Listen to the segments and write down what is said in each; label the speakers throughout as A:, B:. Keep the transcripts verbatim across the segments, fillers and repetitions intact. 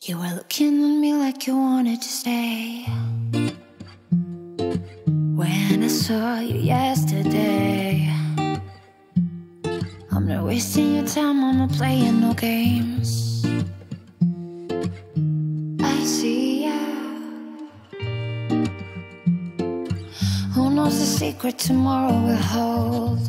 A: You were looking at me like you wanted to stay. When I saw you yesterday, I'm not wasting your time, I'm not playing no games. I see ya. Who knows the secret tomorrow will hold?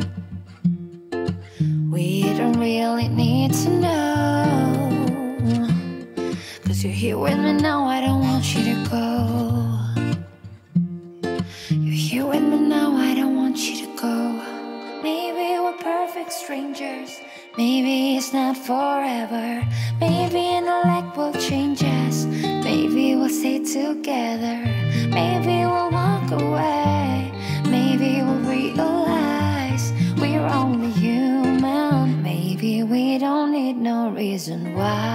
A: We don't really need to know, 'cause you're here with me now, I don't want you to go. You're here with me now, I don't want you to go. Maybe we're perfect strangers, maybe it's not forever. Maybe in the light will change us, maybe we'll stay together. Maybe we'll walk away, maybe we'll realize we're only human. Maybe we don't need no reason why.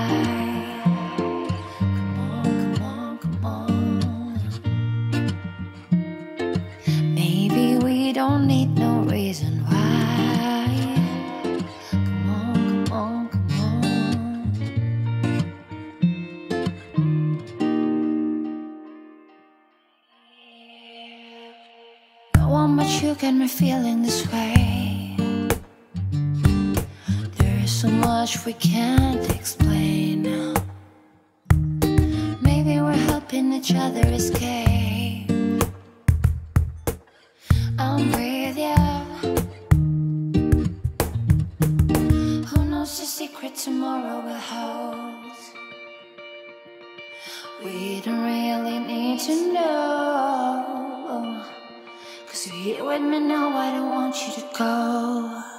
A: We don't need no reason why. Come on, come on, come on. Know how much you got me feeling this way. There is so much we can't explain. Maybe we're helping each other escape. I'm with you. Who knows the secret tomorrow will hold? We don't really need to know, 'cause you're here with me now, I don't want you to go.